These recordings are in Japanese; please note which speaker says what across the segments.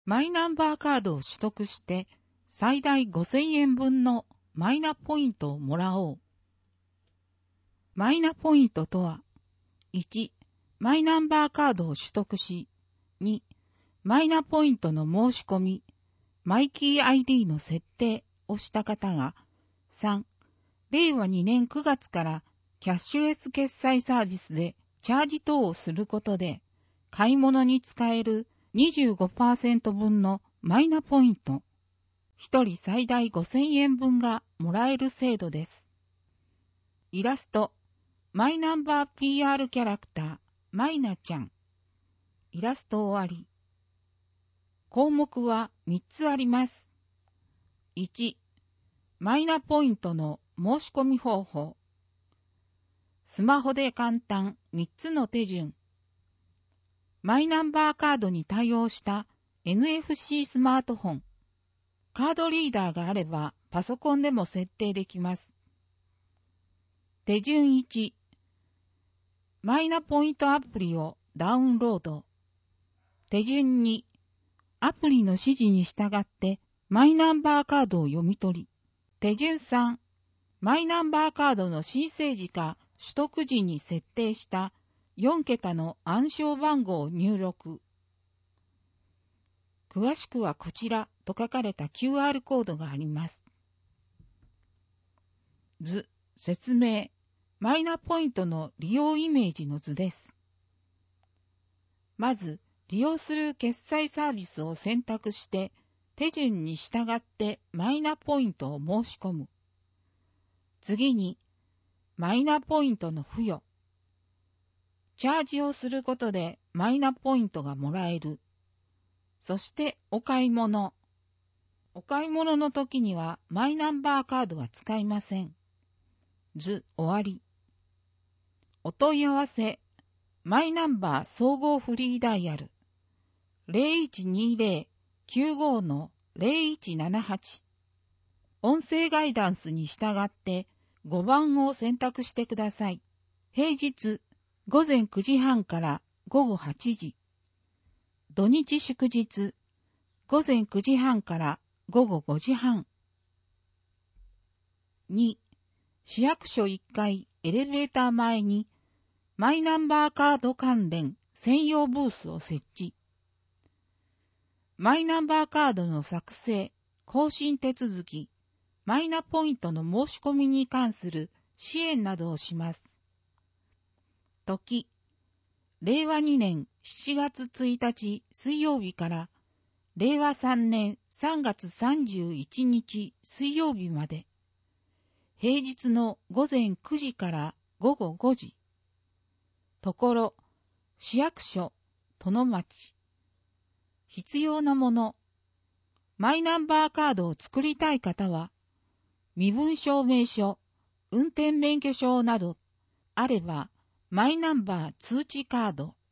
Speaker 1: マイナンバーカードを取得して最大5000円分のマイナポイントをもらおう。マイナポイントとは、1、マイナンバーカードを取得し、2、マイナポイントの申し込み、マイキー ID の設定をした方が、3、令和2年9月からキャッシュレス決済サービスでチャージ等をすることで、買い物に使える 25% 分のマイナポイント、1人最大5000円分がもらえる制度です。イラスト、マイナンバー PR キャラクター、マイナちゃん。イラスト終わり。項目は3つあります。1、マイナポイントの申し込み方法。スマホで簡単3つの手順。マイナンバーカードに対応した NFC スマートフォン。カードリーダーがあればパソコンでも設定できます。手順1、マイナポイントアプリをダウンロード。手順2、アプリの指示に従ってマイナンバーカードを読み取り。手順3、マイナンバーカードの申請時か取得時に設定した4桁の暗証番号を入力。詳しくはこちらと書かれた QR コードがあります。図、説明、マイナポイントの利用イメージの図です。まず、利用する決済サービスを選択して、手順に従ってマイナポイントを申し込む。次に、マイナポイントの付与。チャージをすることでマイナポイントがもらえる。そしてお買い物。お買い物の時にはマイナンバーカードは使いません。図終わり。お問い合わせ。マイナンバー総合フリーダイヤル。0120-95-0178。音声ガイダンスに従って5番を選択してください。平日午前9時半から午後8時。土日祝日午前9時半から午後5時半。2、市役所1階エレベーター前にマイナンバーカード関連専用ブースを設置。マイナンバーカードの作成、更新手続き、マイナポイントの申し込みに関する支援などをします。時、令和2年7月1日水曜日から令和3年3月31日水曜日まで、平日の午前9時から午後5時。ところ、市役所、殿町。必要なもの。マイナンバーカードを作りたい方は、身分証明書、運転免許証などあれば、マイナンバー通知カード。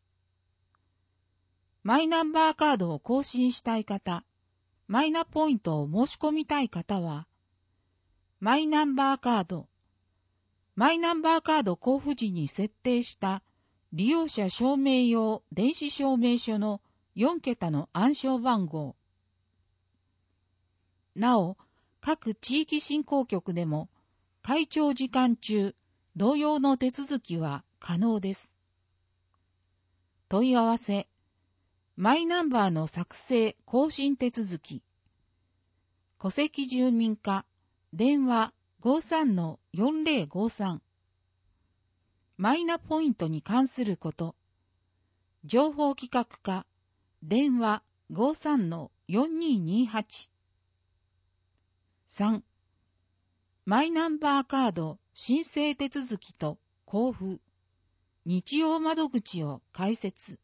Speaker 1: マイナンバーカードを更新したい方、マイナポイントを申し込みたい方は、マイナンバーカード。マイナンバーカード交付時に設定した利用者証明用電子証明書の4桁の暗証番号。なお、各地域振興局でも開庁時間中、同様の手続きは可能です。問い合わせ。マイナンバーの作成・更新手続き。戸籍住民課、電話 53-4053。マイナポイントに関すること。情報企画課、電話 53-4228。3. マイナンバーカード申請手続きと交付。日曜窓口を開設。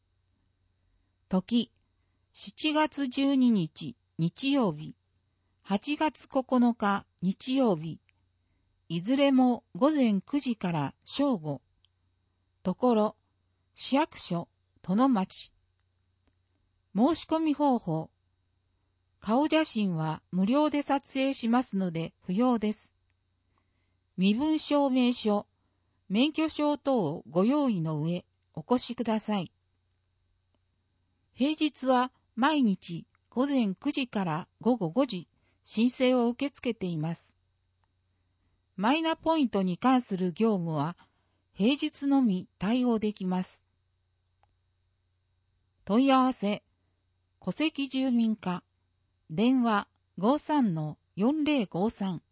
Speaker 1: 時、7月12日日曜日、8月9日日曜日、いずれも午前9時から正午。ところ、市役所、殿町。申し込み方法。顔写真は無料で撮影しますので不要です。身分証明書、免許証等をご用意の上、お越しください。平日は毎日午前9時から午後5時、申請を受け付けています。マイナポイントに関する業務は、平日のみ対応できます。問い合わせ、戸籍住民課、電話 53-4053